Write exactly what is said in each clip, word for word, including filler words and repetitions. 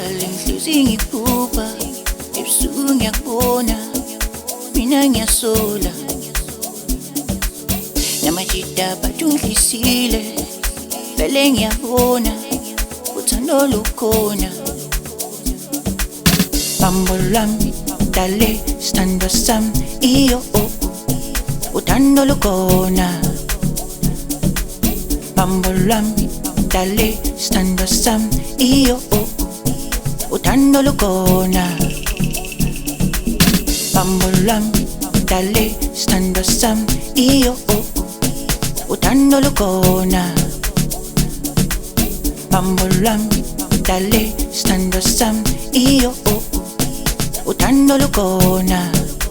Darling, hliziyo ngikupa, ebusuku ngiyakubona, mina ngiyasola. Namajida batungihlisile, vele ngiyabona, uthando lukhona. Bambo lami, dale, sithando sami, iyo oh oh, uthando lukhona. Bambo lami, dale, sithando sami, iyo oh oh, uthando lukhona. Bambo lami, dale, sithando sami, iyo oh oh, uthando lukhona. Bambo lami, dale, sithando sami, iyo oh oh, uthando lukhona.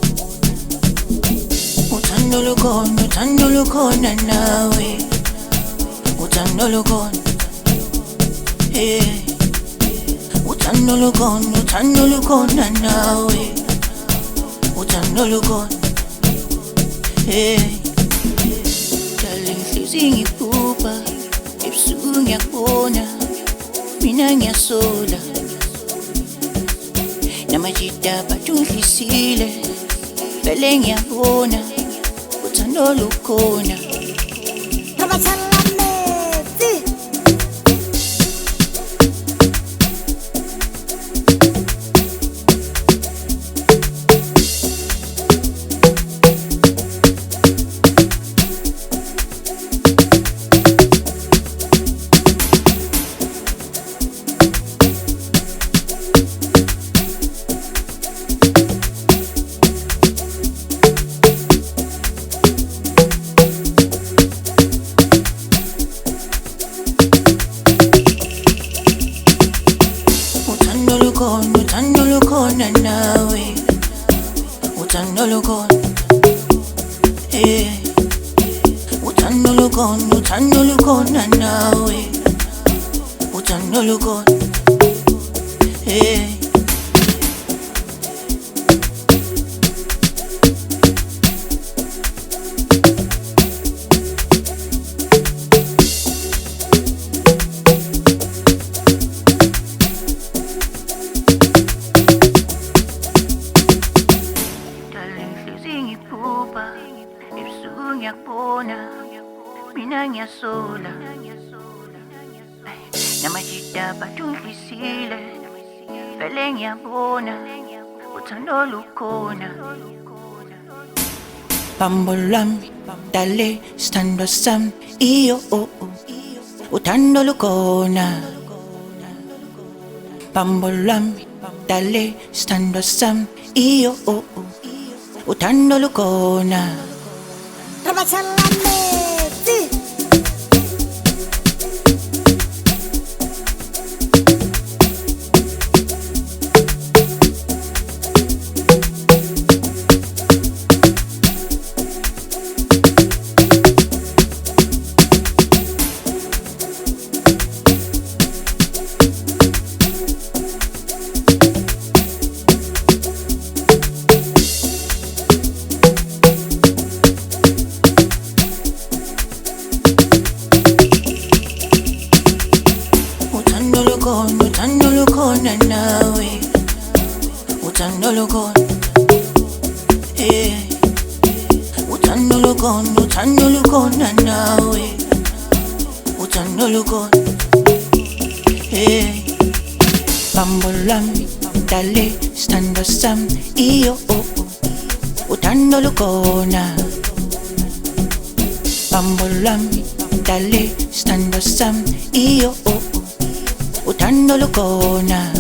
Uthando lukhona, uthando lukhona nawe. Uthando lukhona, eh. Uthando lukhona, uthando lukhona nawe. Uthando lukhona, eh. Darling, hliziyo ngikupa, ebusuku ngiyakubona, mina ngiyasola. Namajida batungihlisile, vele ngiyabona, uthando lukhona. Uthando lukhona nawe. Uthando lukhona, eh. Uthando lukhona, uthando lukhona nawe. Uthando lukhona, eh. Ebusuku ngiyakubona, mina ngiyasola. Namajida batungihlisile, vele ngiyabona, uthando lukhona. Bambo lami, dale, sithando sami, iyo oh oh, uthando lukhona. Bambo lami, dale, sithando sami, iyo oh oh, uthando lukhona. Uthando lukhona nawe. Uthando lukhona, eh. Uthando lukhona, uthando lukhona nawe. Uthando lukhona, eh. Bambo lami, dale, sithando sami, iyo oh oh, uthando lukhona. Bambo lami, dale, sithando sami, iyo oh oh, uthando lukhona.